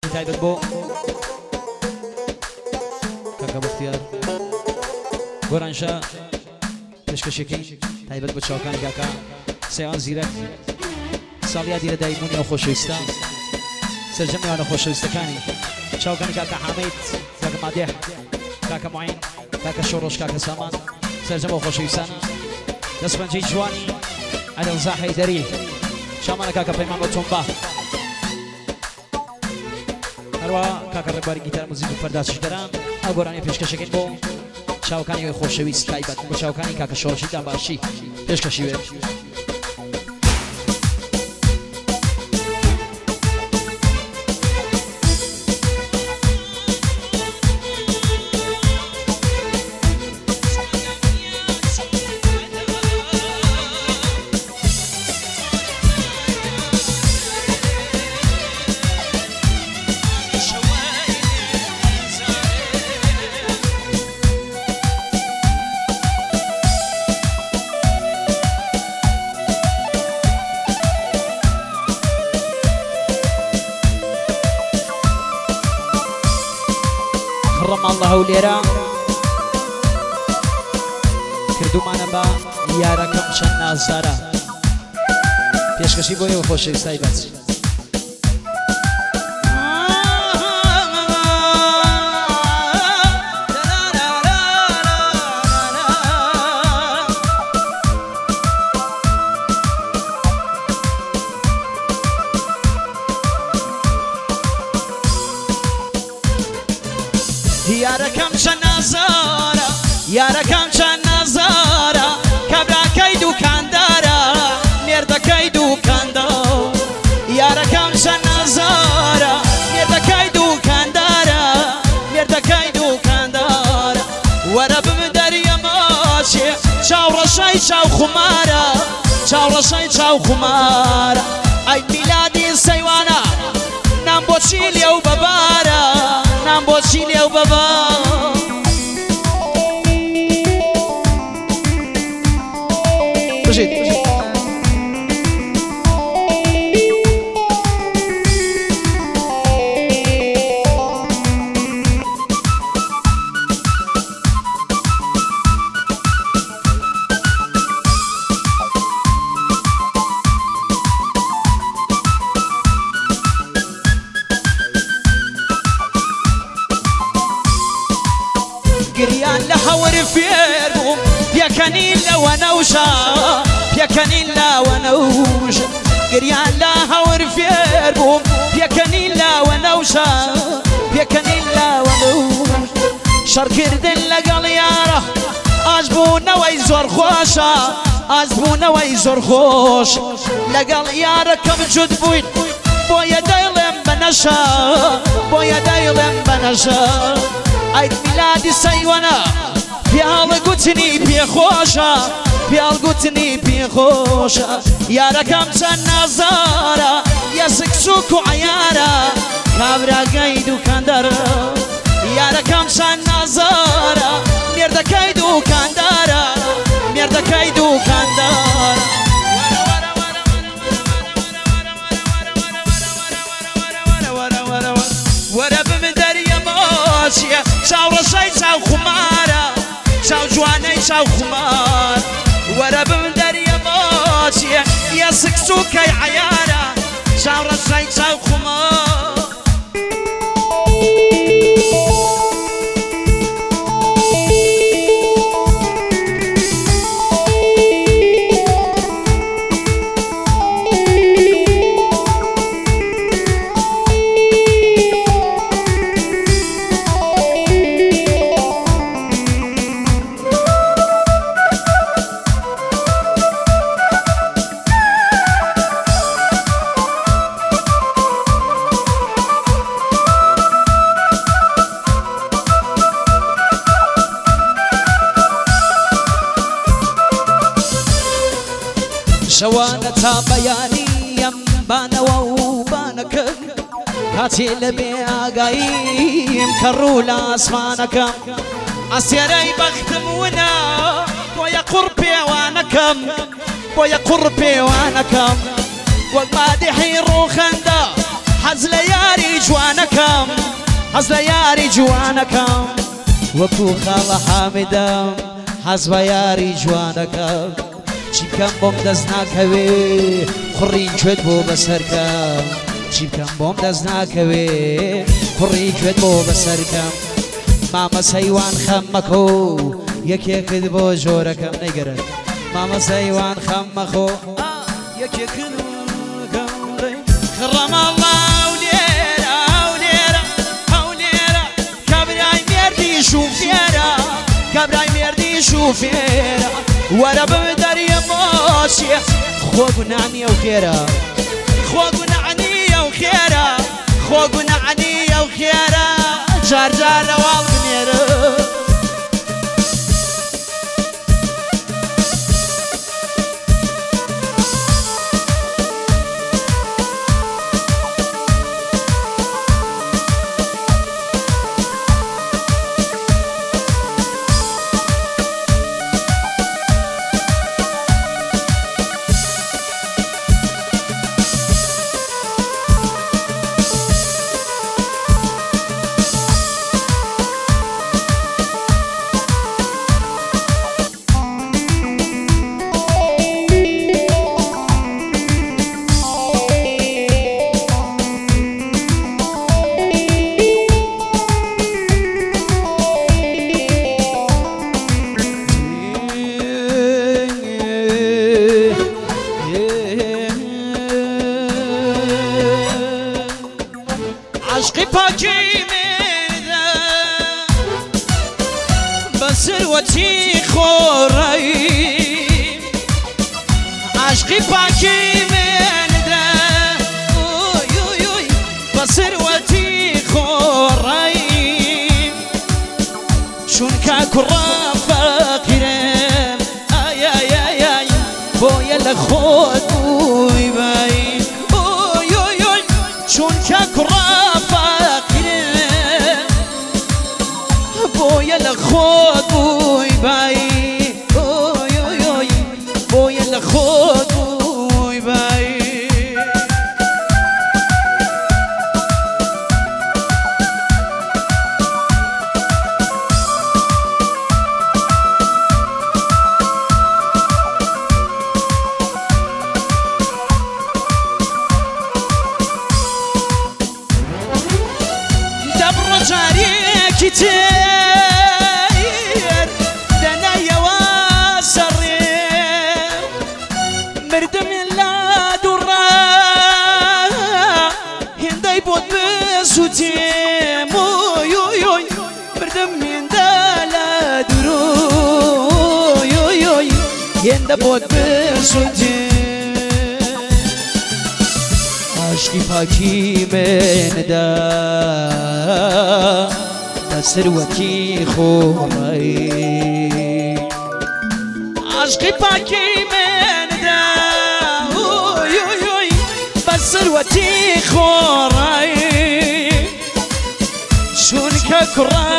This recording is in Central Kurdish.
تایبەت بۆ کاکە بەختیار گۆرانشە پێشکەشەکەی تایبەت بە چاوەکانی کاکە سەیان زیرەک ساڵیا دیرە دایمونی ئەو خۆشەویستە سەرجەم نێوانە خۆشەویستەکانی چاوەکانی کاکە حامید کاکە مادێح کاکە معین کاکە شۆڕۆژ کاکە سامان سەرجەم ئەو خۆشەویستانە دەستپەنجەی جوانی عەلەوزا حەیدەری شامانە کاکە پەیمان بە تۆمبا هەروە کاکە ڕێبواری گیتار موزیک و پەردازشگەران ئەو گۆرانی پێشکەشەکەین بۆ چاوەکانی خۆشەویست تایبەت بۆ چاوەکانی کاکە شۆڕشی دامباشی پێشکەشی وێت الله ولێرە کردومانە بە یارەکەم چەند نازدارە پێشکەشی بۆ ئێوە خۆشەویست تایبەت یارەکەم چەند نازارە یارەکەم چەند نازارە کەبراکەی دوکاندارە مێردەکەی دوکاندار یارەکەم چەند نازارە مێردەکەی دوکاندارە مێردەکەی دوکاندارە وەرە بم دەریە ماچێ چاوڕەشەی چاو خومارە چاوڕەشەی چاو خومارە ئەی میلادی سەیوانە نام بۆچی لێو بەبارە نام بۆچی لێو بەبار بژیت گریان لە هەور فێر بووم پێکەنین لەوە نەوشە پێکەنین لەوە نەوشە گریان لە هەور فێر بووم پێکەنین لەوە نەوشە پێکەنین لەوە نەوشە شەڕکردن لەگەڵ یارە ئاشبوونەوەی زۆر خۆشە ئاشبوونەوەی زۆر خۆش لەگەڵ یارەکەم جوت بووین بۆیە دەیڵێم بەنەشە بۆیە دەیڵێم بەنەشە ئەیت میلادی سەیوانە پیاڵ گوتنی پێخۆشە پیاڵ گوتنی پێخۆشە یارەکەم چەند نازارە یەسک سووک و عەیارە کابراگەی دوکاندارە یارەکەم چەند نازارە مێردەکەی دوکاندارە مێردەکەی دوکاندارە وەرە بم دەریە ماچیە چاوڕەشەی چاو خومارە چاو جوانەی چاو خومار وەرە بم دەریە ماچیە یەسک سووکەی عەیارە چاوڕەشەی چاو خومار شەوانە تا بەیانیم بانەوە و بانەکەم کاتێ لە بێ ئاگاییم کە ڕوو لە ئاسمانەکەم ئەسێرەی بەختم ونە بۆیە قوڕ پێوانەکەم بۆیە قوڕ پێوانەکەم وەک مادیحی ڕووخەندە حەز لە یاری جوانەکە حەز لە یاری جوانەکەم وەکو خاڵە حامدەم حەز بە یاری جوانەکەم چی بکەم بۆم دەست ناکەوێ خوڕی گوێت بۆ بەسەرکەم چی بکەم بۆم دەست ناکەوێ خوڕی گوێت بۆ بەسەرکەم مامەسەیوان خەم مەکۆ یەکێکت بۆ ژۆرەکەم نەیگەرن مامەسەیوان خەم مەخۆ یەکێکت خڕەمەڵا و لێرە و لێرە ئەو لێرە کابرای مێردی شوفێرە کابرای مێردی شوفێرە وەرە بمدەریە مۆچێ خۆگونانی ئەو خێرە خۆگونانی ئەو خێرە خۆگونانی ئەو خێرە جار جار لەواڵ بنێرە عشقی پاکی میده بسروتی خوری عشقی پاکی میده بسروتی خوری چون که کرا فقیرم ای ای ای ای باید خود بوی بای چون که کرا فقیرم باید خود بوی بای باید خود بوی بای جارێکی تێر دەنایەوە سەڕێم مردم لە دووڕە هێندەی بۆت بسووتێم مردم هێندە لە دوورۆ هێندە بۆت بسووتێم عشقی پاکی مندا بسروتی خوری عشقی پاکی مندا بسروتی خوری چون که کرا